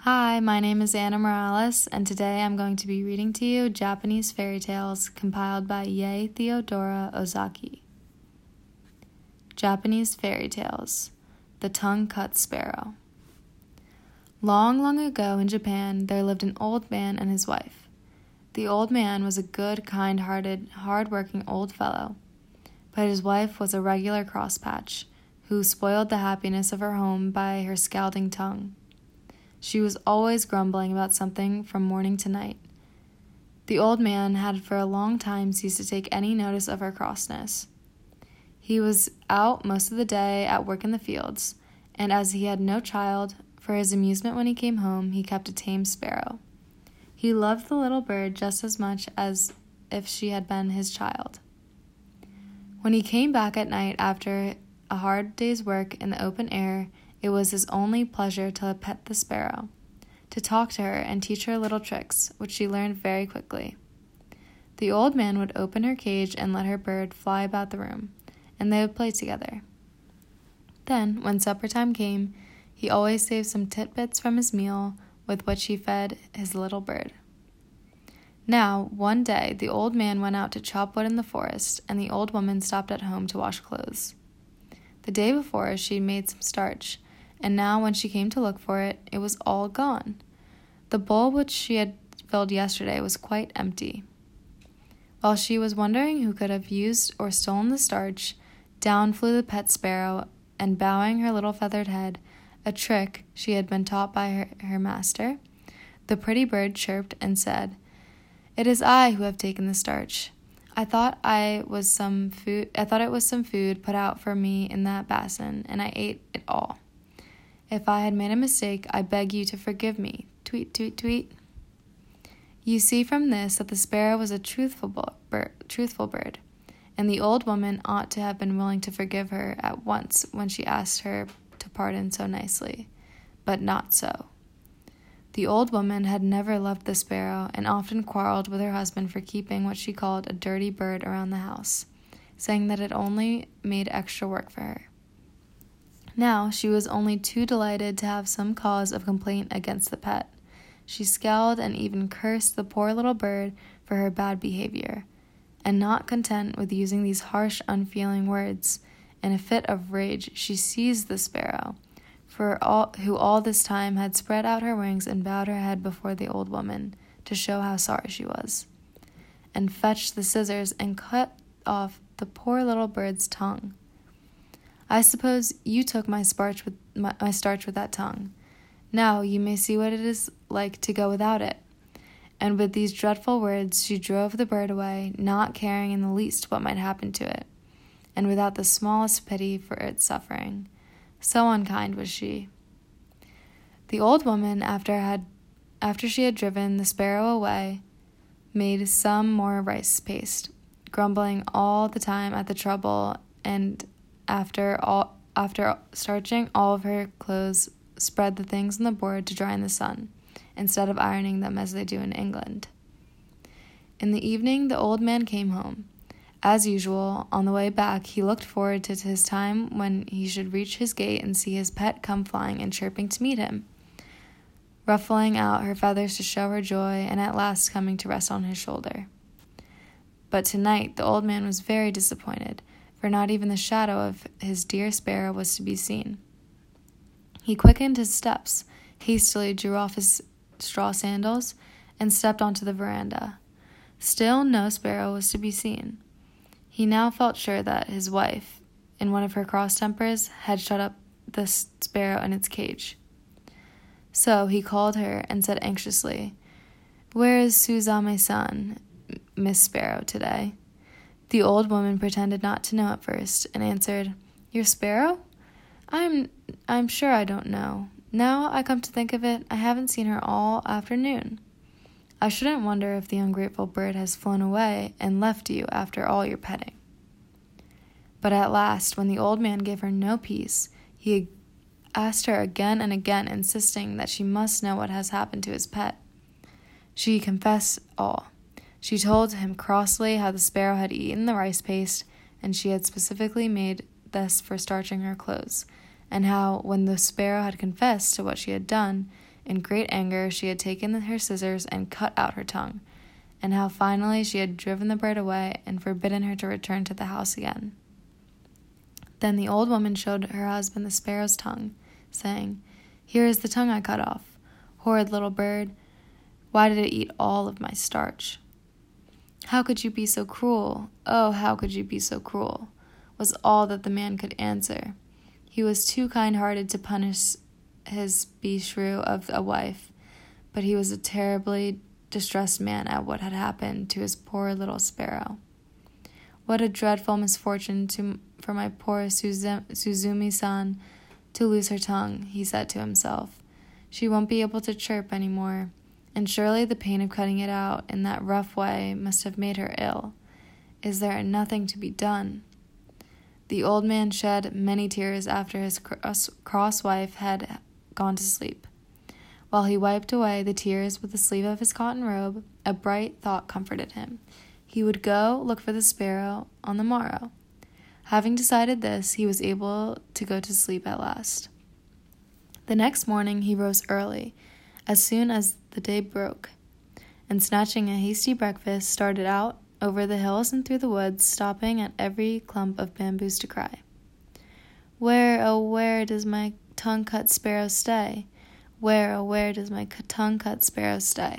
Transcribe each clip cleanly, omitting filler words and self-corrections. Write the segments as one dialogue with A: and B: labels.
A: Hi, my name is Anna Morales, and today I'm going to be reading to you Japanese fairy tales compiled by Yae Theodora Ozaki. Japanese fairy tales: The Tongue-Cut Sparrow. Long, long ago in Japan, there lived an old man and his wife. The old man was a good, kind-hearted, hard-working old fellow, but his wife was a regular crosspatch, who spoiled the happiness of her home by her scalding tongue. She was always grumbling about something from morning to night. The old man had for a long time ceased to take any notice of her crossness. He was out most of the day at work in the fields, and as he had no child, for his amusement when he came home, he kept a tame sparrow. He loved the little bird just as much as if she had been his child. When he came back at night after a hard day's work in the open air, it was his only pleasure to pet the sparrow, to talk to her and teach her little tricks, which she learned very quickly. The old man would open her cage and let her bird fly about the room, and they would play together. Then, when supper time came, he always saved some tidbits from his meal with which he fed his little bird. Now, one day, the old man went out to chop wood in the forest, and the old woman stopped at home to wash clothes. The day before, she made some starch, and now when she came to look for it, it was all gone. The bowl which she had filled yesterday was quite empty. While she was wondering who could have used or stolen the starch, down flew the pet sparrow, and bowing her little feathered head, a trick she had been taught by her master, the pretty bird chirped and said, "It is I who have taken the starch. I thought it was some food put out for me in that basin, and I ate it all. If I had made a mistake, I beg you to forgive me. Tweet, tweet, tweet." You see from this that the sparrow was a truthful bird, and the old woman ought to have been willing to forgive her at once when she asked her to pardon so nicely, but not so. The old woman had never loved the sparrow, and often quarreled with her husband for keeping what she called a dirty bird around the house, saying that it only made extra work for her. Now she was only too delighted to have some cause of complaint against the pet. She scowled and even cursed the poor little bird for her bad behavior, and not content with using these harsh, unfeeling words, in a fit of rage she seized the sparrow, who all this time had spread out her wings and bowed her head before the old woman, to show how sorry she was, and fetched the scissors and cut off the poor little bird's tongue. "I suppose you took my starch with that tongue. Now you may see what it is like to go without it." And with these dreadful words she drove the bird away, not caring in the least what might happen to it, and without the smallest pity for its suffering. So unkind was she. The old woman, after she had driven the sparrow away, made some more rice paste, grumbling all the time at the trouble, and after starching all of her clothes, spread the things on the board to dry in the sun, instead of ironing them as they do in England. In the evening, the old man came home. As usual, on the way back, he looked forward to his time when he should reach his gate and see his pet come flying and chirping to meet him, ruffling out her feathers to show her joy, and at last coming to rest on his shoulder. But tonight, the old man was very disappointed, for not even the shadow of his dear sparrow was to be seen. He quickened his steps, hastily drew off his straw sandals, and stepped onto the veranda. Still no sparrow was to be seen. He now felt sure that his wife, in one of her cross tempers, had shut up the sparrow in its cage. So he called her and said anxiously, "Where is Suzame-san, Miss Sparrow, today?" The old woman pretended not to know at first, and answered, "Your sparrow? I'm sure I don't know. Now I come to think of it, I haven't seen her all afternoon. I shouldn't wonder if the ungrateful bird has flown away and left you after all your petting." But at last, when the old man gave her no peace, he asked her again and again, insisting that she must know what has happened to his pet. She confessed all. She told him crossly how the sparrow had eaten the rice paste, and she had specifically made this for starching her clothes, and how, when the sparrow had confessed to what she had done, In great anger, she had taken her scissors and cut out her tongue, and how finally she had driven the bird away and forbidden her to return to the house again. Then the old woman showed her husband the sparrow's tongue, saying, "Here is the tongue I cut off. Horrid little bird, why did it eat all of my starch?" "How could you be so cruel? Oh, how could you be so cruel?" was all that the man could answer. He was too kind-hearted to punish his beshrew of a wife, but he was a terribly distressed man at what had happened to his poor little sparrow. "What a dreadful misfortune for my poor Suzumi-san to lose her tongue," he said to himself. "She won't be able to chirp any more, and surely the pain of cutting it out in that rough way must have made her ill. Is there nothing to be done?" The old man shed many tears after his cross wife had gone to sleep. While he wiped away the tears with the sleeve of his cotton robe, a bright thought comforted him. He would go look for the sparrow on the morrow. Having decided this, he was able to go to sleep at last. The next morning he rose early, as soon as the day broke, and snatching a hasty breakfast, started out over the hills and through the woods, stopping at every clump of bamboos to cry, "Where, oh where does my tongue-cut sparrow stay? Where, oh where does my tongue-cut sparrow stay?"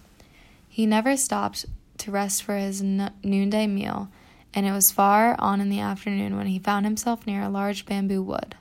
A: He never stopped to rest for his noonday meal, and it was far on in the afternoon when he found himself near a large bamboo wood.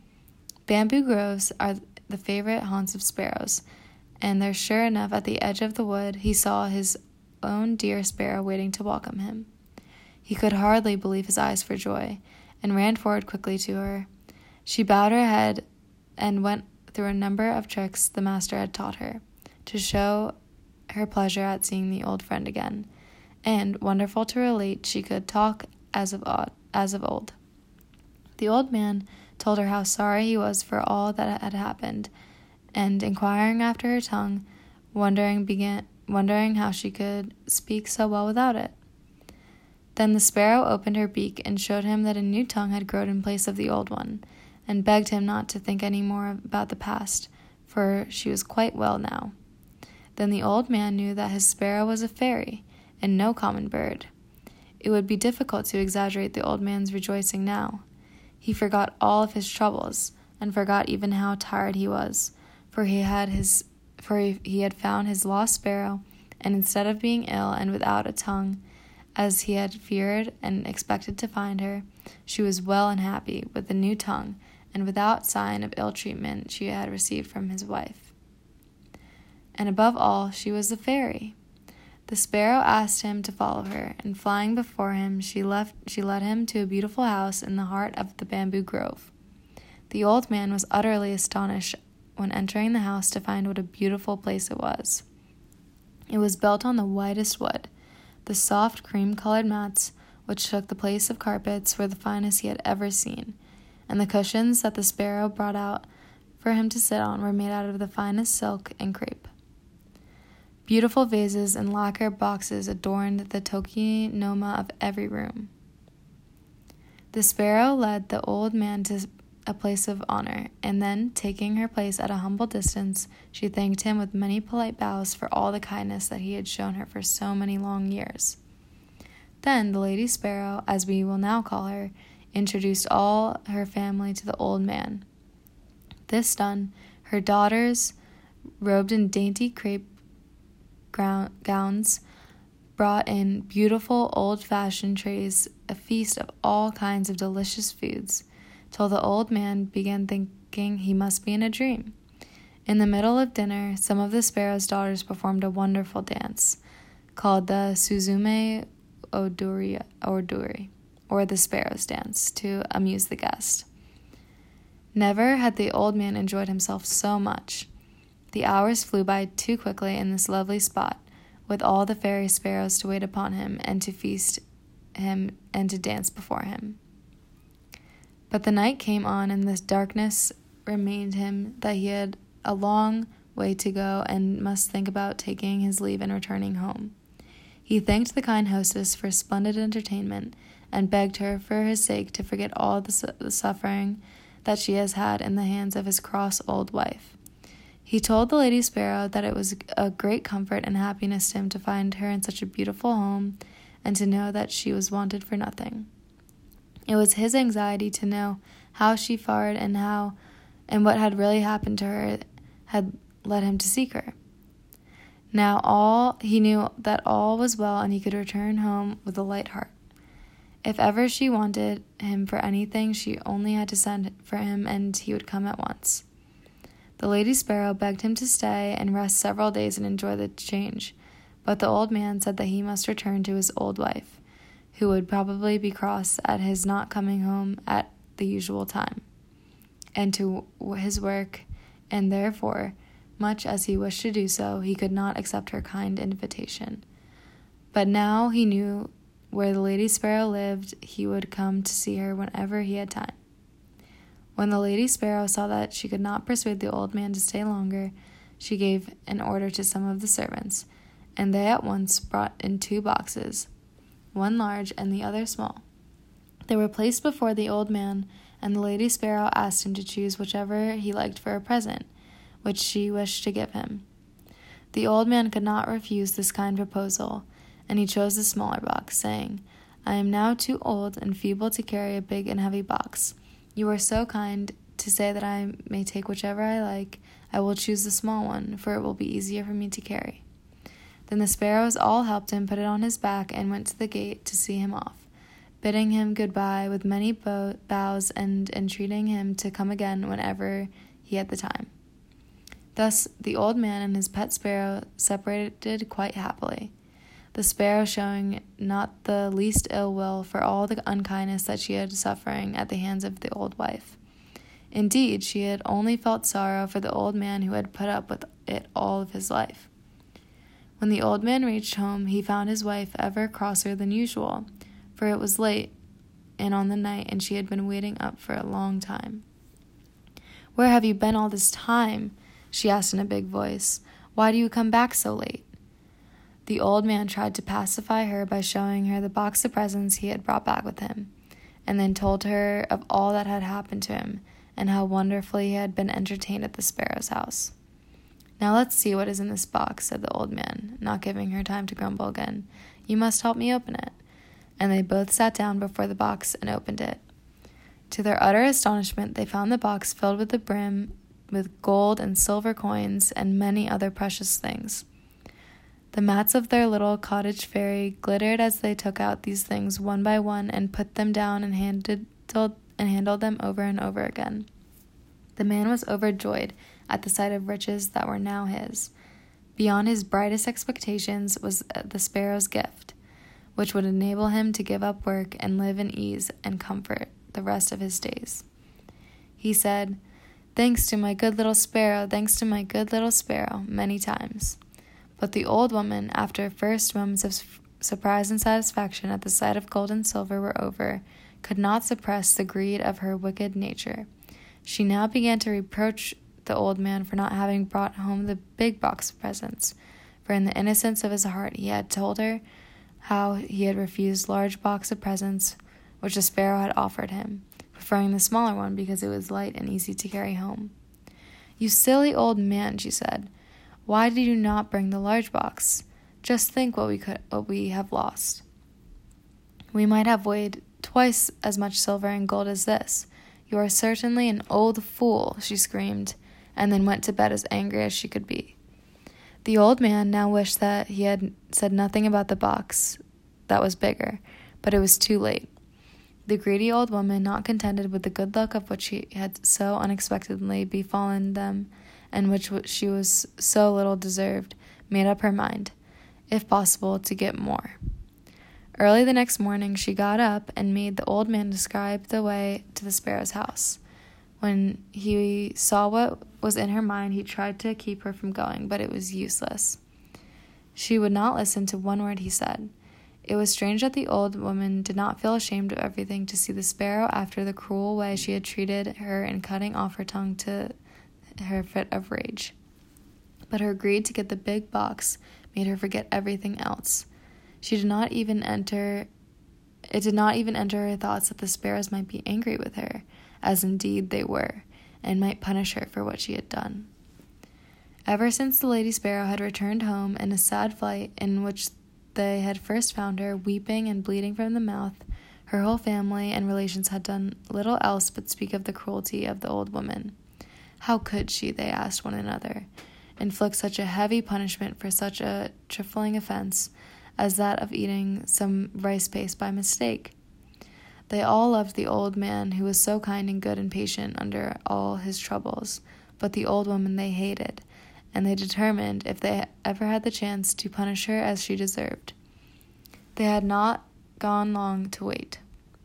A: Bamboo groves are the favorite haunts of sparrows, and there sure enough at the edge of the wood he saw his own dear sparrow waiting to welcome him. He could hardly believe his eyes for joy, and ran forward quickly to her. She bowed her head and went through a number of tricks the master had taught her, to show her pleasure at seeing the old friend again, and, wonderful to relate, she could talk as of old. The old man told her how sorry he was for all that had happened, and, inquiring after her tongue, wondering how she could speak so well without it. Then the sparrow opened her beak and showed him that a new tongue had grown in place of the old one, and begged him not to think any more about the past, for she was quite well now. Then the old man knew that his sparrow was a fairy, and no common bird. It would be difficult to exaggerate the old man's rejoicing now. He forgot all of his troubles, and forgot even how tired he was, for he had found his lost sparrow, and instead of being ill and without a tongue, as he had feared and expected to find her, she was well and happy, with a new tongue, and without sign of ill treatment she had received from his wife. And above all, she was a fairy. The sparrow asked him to follow her, and flying before him, she led him to a beautiful house in the heart of the bamboo grove. The old man was utterly astonished when entering the house to find what a beautiful place it was. It was built on the whitest wood. The soft cream-colored mats, which took the place of carpets, were the finest he had ever seen, and the cushions that the sparrow brought out for him to sit on were made out of the finest silk and crepe. Beautiful vases and lacquer boxes adorned the tokinoma of every room. The sparrow led the old man to a place of honor, and then, taking her place at a humble distance, she thanked him with many polite bows for all the kindness that he had shown her for so many long years. Then the lady sparrow, as we will now call her, introduced all her family to the old man. This done, her daughters, robed in dainty crepe gowns, brought in beautiful old-fashioned trays, a feast of all kinds of delicious foods, till the old man began thinking he must be in a dream. In the middle of dinner, some of the sparrow's daughters performed a wonderful dance, called the Suzume Odori, or the sparrow's dance, to amuse the guest. Never had the old man enjoyed himself so much. The hours flew by too quickly in this lovely spot, with all the fairy sparrows to wait upon him and to feast him and to dance before him. But the night came on, and this darkness reminded him that he had a long way to go and must think about taking his leave and returning home. He thanked the kind hostess for a splendid entertainment, and begged her, for his sake, to forget all the suffering that she has had in the hands of his cross old wife. He told the Lady Sparrow that it was a great comfort and happiness to him to find her in such a beautiful home and to know that she was wanted for nothing. It was his anxiety to know how she fared and what had really happened to her had led him to seek her. Now he knew that all was well and he could return home with a light heart. If ever she wanted him for anything, she only had to send for him and he would come at once. The Lady Sparrow begged him to stay and rest several days and enjoy the change, but the old man said that he must return to his old wife, who would probably be cross at his not coming home at the usual time, and to his work, and therefore, much as he wished to do so, he could not accept her kind invitation. But now he knew where the Lady Sparrow lived, he would come to see her whenever he had time. When the Lady Sparrow saw that she could not persuade the old man to stay longer, she gave an order to some of the servants, and they at once brought in 2 boxes, one large and the other small. They were placed before the old man, and the Lady Sparrow asked him to choose whichever he liked for a present, which she wished to give him. The old man could not refuse this kind proposal, and he chose the smaller box, saying, "I am now too old and feeble to carry a big and heavy box. You are so kind to say that I may take whichever I like. I will choose the small one, for it will be easier for me to carry." Then the sparrows all helped him put it on his back and went to the gate to see him off, bidding him goodbye with many bows and entreating him to come again whenever he had the time. Thus the old man and his pet sparrow separated quite happily, the sparrow showing not the least ill will for all the unkindness that she had suffering at the hands of the old wife. Indeed, she had only felt sorrow for the old man who had put up with it all of his life. When the old man reached home, he found his wife ever crosser than usual, for it was late and on the night, and she had been waiting up for a long time. "Where have you been all this time?" she asked in a big voice. "Why do you come back so late?" The old man tried to pacify her by showing her the box of presents he had brought back with him, and then told her of all that had happened to him, and how wonderfully he had been entertained at the sparrow's house. "Now let's see what is in this box," said the old man, not giving her time to grumble again. "You must help me open it." And they both sat down before the box and opened it. To their utter astonishment, they found the box filled with the brim with gold and silver coins and many other precious things. The mats of their little cottage fairy glittered as they took out these things one by one and put them down and handled them over and over again. The man was overjoyed at the sight of riches that were now his. Beyond his brightest expectations was the sparrow's gift, which would enable him to give up work and live in ease and comfort the rest of his days. He said, "Thanks to my good little sparrow, thanks to my good little sparrow," many times. But the old woman, after first moments of surprise and satisfaction at the sight of gold and silver were over, could not suppress the greed of her wicked nature. She now began to reproach the old man for not having brought home the big box of presents, for in the innocence of his heart he had told her how he had refused large box of presents which the sparrow had offered him, preferring the smaller one because it was light and easy to carry home. "You silly old man," she said, "why did you not bring the large box? Just think what we have lost. We might have weighed twice as much silver and gold as this. You are certainly an old fool," she screamed, and then went to bed as angry as she could be. The old man now wished that he had said nothing about the box that was bigger, but it was too late. The greedy old woman, not contented with the good luck of which she had so unexpectedly befallen them, and which she was so little deserved, made up her mind, if possible, to get more. Early the next morning she got up and made the old man describe the way to the sparrow's house. When he saw what was in her mind, he tried to keep her from going, but it was useless. She would not listen to one word he said. It was strange that the old woman did not feel ashamed of everything to see the sparrow after the cruel way she had treated her in cutting off her tongue to her fit of rage. But her greed to get the big box made her forget everything else. It did not even enter her thoughts that the sparrows might be angry with her, as indeed they were, and might punish her for what she had done. Ever since the Lady Sparrow had returned home in a sad flight in which they had first found her, weeping and bleeding from the mouth, her whole family and relations had done little else but speak of the cruelty of the old woman. How could she, they asked one another, inflict such a heavy punishment for such a trifling offense as that of eating some rice paste by mistake? They all loved the old man, who was so kind and good and patient under all his troubles, but the old woman they hated, and they determined, if they ever had the chance, to punish her as she deserved. They had not gone long to wait.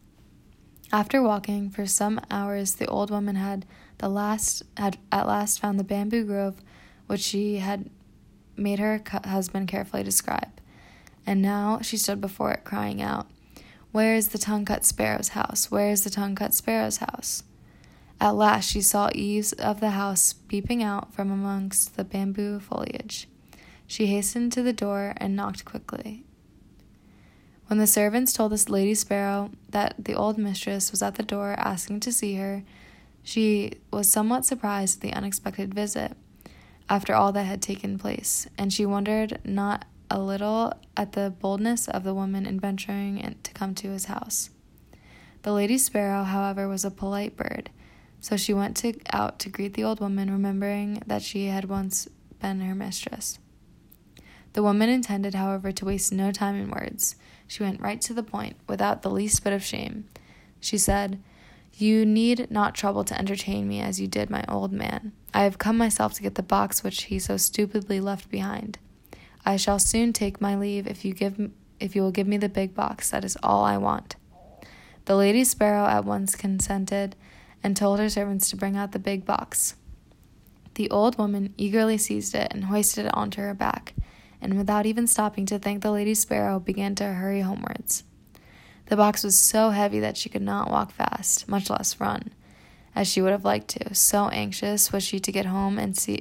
A: After walking for some hours, the old woman had at last found the bamboo grove which she had made her husband carefully describe, and now she stood before it, crying out, "Where is the tongue-cut sparrow's house? Where is the tongue-cut sparrow's house?" At last she saw eaves of the house peeping out from amongst the bamboo foliage. She hastened to the door and knocked quickly. When the servants told the Lady Sparrow that the old mistress was at the door asking to see her, she was somewhat surprised at the unexpected visit, after all that had taken place, and she wondered not a little at the boldness of the woman in venturing to come to his house. The Lady Sparrow, however, was a polite bird, so she went out to greet the old woman, remembering that she had once been her mistress. The woman intended, however, to waste no time in words. She went right to the point, without the least bit of shame. She said, "You need not trouble to entertain me as you did my old man. I have come myself to get the box which he so stupidly left behind. I shall soon take my leave if you will give me the big box. That is all I want." The Lady Sparrow at once consented, and told her servants to bring out the big box. The old woman eagerly seized it and hoisted it onto her back, and without even stopping to thank the Lady Sparrow, began to hurry homewards. The box was so heavy that she could not walk fast, much less run, as she would have liked to. So anxious was she to get home and see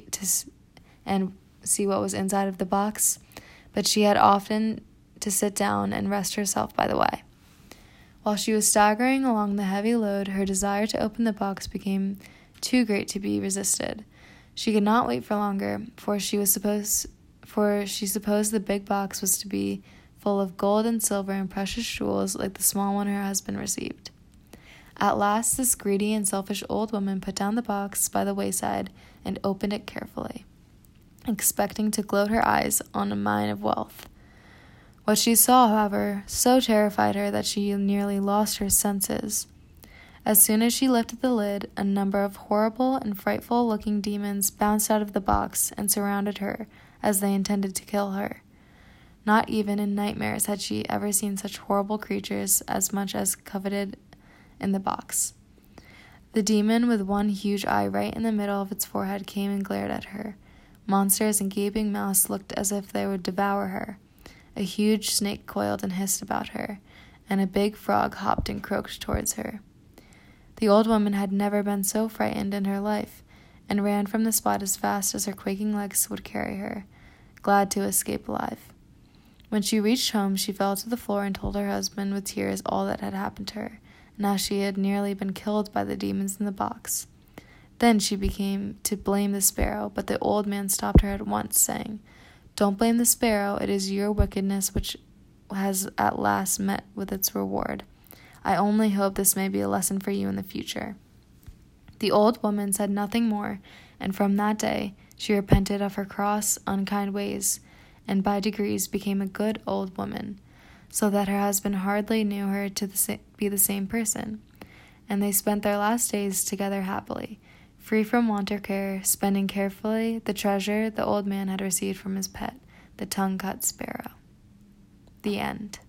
A: what was inside of the box, but she had often to sit down and rest herself by the way. While she was staggering along the heavy load, her desire to open the box became too great to be resisted. She could not wait for longer, for she supposed the big box was to be full of gold and silver and precious jewels like the small one her husband received. At last this greedy and selfish old woman put down the box by the wayside and opened it carefully, expecting to gloat her eyes on a mine of wealth. What she saw, however, so terrified her that she nearly lost her senses. As soon as she lifted the lid, a number of horrible and frightful-looking demons bounced out of the box and surrounded her, as they intended to kill her. Not even in nightmares had she ever seen such horrible creatures as much as coveted in the box. The demon, with one huge eye right in the middle of its forehead, came and glared at her. Monsters and gaping mouths looked as if they would devour her. A huge snake coiled and hissed about her, and a big frog hopped and croaked towards her. The old woman had never been so frightened in her life, and ran from the spot as fast as her quaking legs would carry her, glad to escape alive. When she reached home, she fell to the floor and told her husband with tears all that had happened to her, and how she had nearly been killed by the demons in the box. Then she began to blame the sparrow, but the old man stopped her at once, saying, "Don't blame the sparrow. It is your wickedness which has at last met with its reward. I only hope this may be a lesson for you in the future." The old woman said nothing more, and from that day she repented of her cross, unkind ways, and by degrees became a good old woman, so that her husband hardly knew her to be the same person, and they spent their last days together happily, free from want or care, spending carefully the treasure the old man had received from his pet, the tongue-cut sparrow. The end.